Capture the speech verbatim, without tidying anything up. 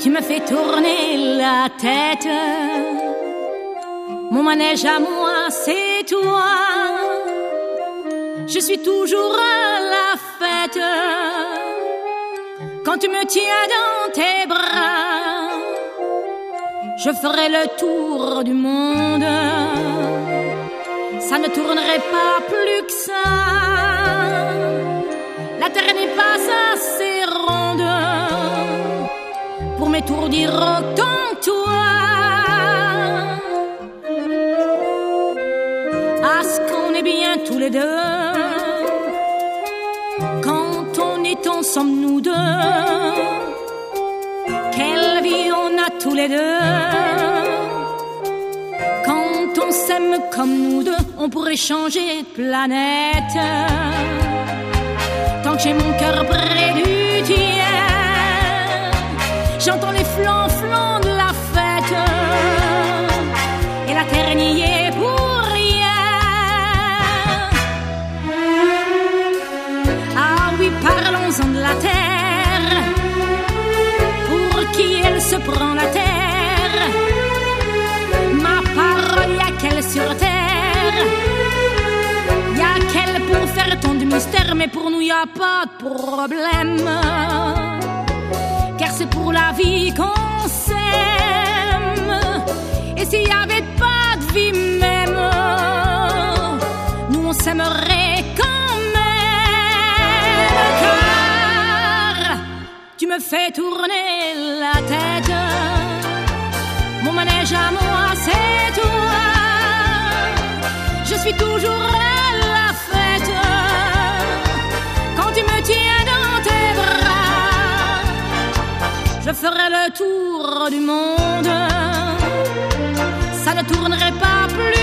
Tu me fais tourner la tête. Mon manège à moi, c'est toi. Je suis toujours à la fête quand tu me tiens dans tes bras. Je ferai le tour du monde. Ça ne tournerait pas plus que ça. La terre n'est pas assez ronde pour m'étourdir autant que toi. À ce qu'on est bien tous les deux, quand on est ensemble nous deux. Quelle vie on a tous les deux. Quand on s'aime comme nous deux, on pourrait changer de planète. Tant que j'ai mon cœur près du tien, j'entends les flancs-flancs de la fête. Et la terre n'y est pour rien. Ah oui, parlons-en de la terre. Pour qui elle se prend la terre? Ma parole, y'a qu'elle sur terre. Y'a qu'elle pour faire tant de mystère. Mais pour nous, y'a pas de problème. Car c'est pour la vie qu'on s'aime. Et s'il y avait pas de vie même, nous on s'aimerait quand même. Car tu me fais tourner la tête. Mon manège à moi, c'est toi. Je suis toujours à la fête quand tu me tiens dans tes bras. Je ferai le tour du monde. Ça ne tournerait pas plus